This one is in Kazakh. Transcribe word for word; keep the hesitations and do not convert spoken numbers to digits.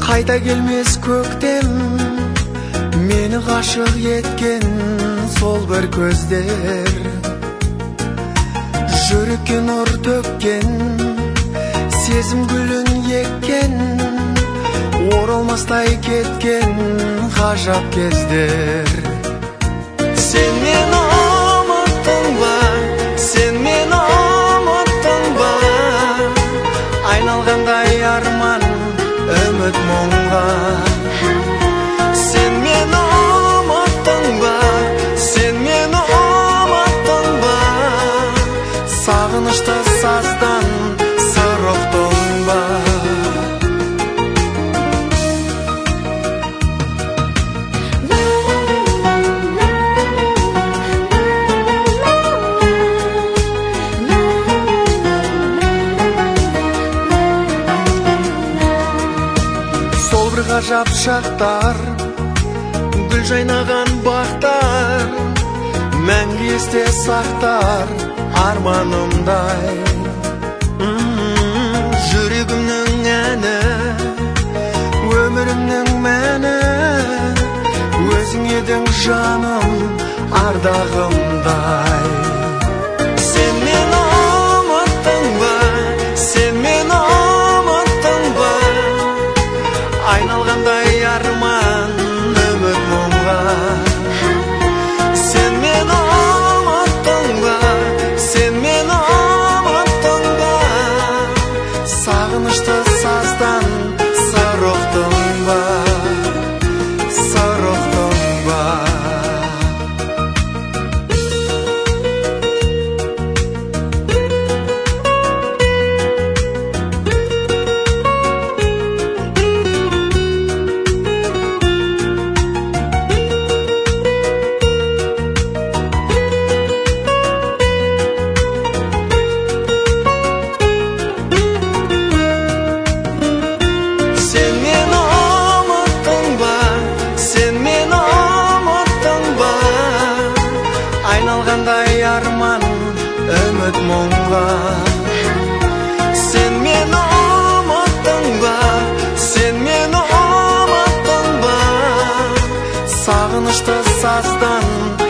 Қайта келмес көктем, мені ғашық еткен сол бір көздер. Жүрекке нұр төккен, сезім гүлін еккен, оралмастай кеткен ғажап кездер. Сен мені ұмыттың ба, сен мені ұмыттың ба, айналғандай арман үміт мұңға. Сен мені ұмыттың ба, сен мені ұмыттың ба, сағынышты саздан сыр ұқтың ба. Сол бір ғажап шақтар, гүл жайнаған бақтар, мәңгі есте сақтар арманымдай. Жүрегімнің әні, өмірімнің мәні, өзің едің жаным ардағымдай. Сен мені ұмыттың ба, сен мені ұмыттың ба, айналғандай арман үміт мұңға. Сен мені ұмыттың ба, сен мені ұмыттың ба, сағынышты саздан сыр ұқтың ба, сыр ұқтың ба. Сен мені ұмыттың ба, сен мені ұмыттың ба, айналғандай арман үміт мұңға. Сен мені ұмыттың ба, сен мені ұмыттың ба, сағынышты саздан